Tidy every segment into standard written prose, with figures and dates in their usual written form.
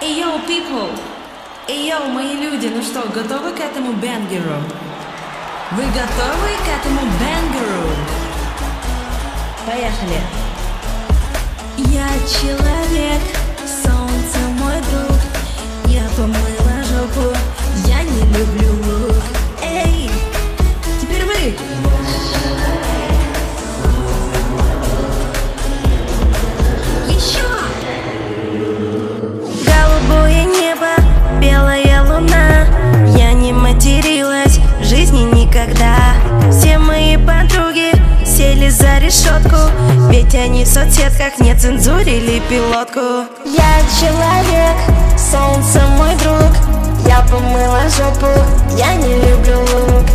Эй, йоу, people! Эй, йоу, мои люди, ну что, готовы к этому бенгеру? Вы готовы к этому бенгеру? Поехали! Я человек, солнце мой друг. Я помыла жопу, я не люблю лук. Эй, теперь вы! Еще! Голубое небо, белая луна. Я не материлась в жизни никогда. Все мои подруги сели за решетку, ведь они в соцсетках не цензурили пилотку. Я человек, солнце мой друг. Я помыла жопу, я не люблю лук.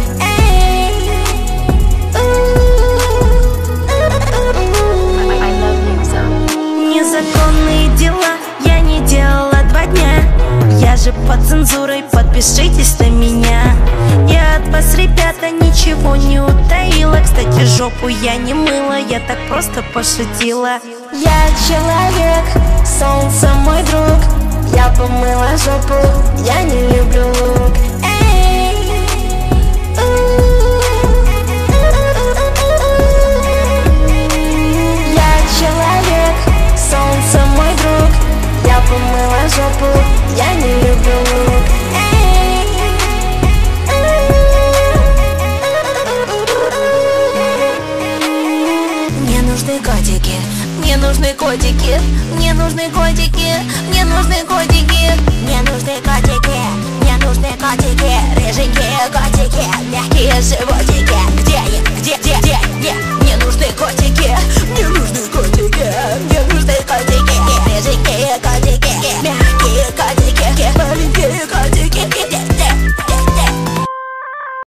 Незаконные дела я не делала 2 дня. Я же под цензурой, подпишитесь на меня. Я от вас, ребята, ничего не утаила. Кстати, жопу я не мыла, я так просто пошутила. Я человек, солнце мой друг. Я помыла жопу, я не люблю лук. Я человек, солнце мой друг. Я помыла жопу, я не люблю лук. Мне нужны котики, мне нужны котики, мне нужны котики, мне нужны котики, мне нужны котики.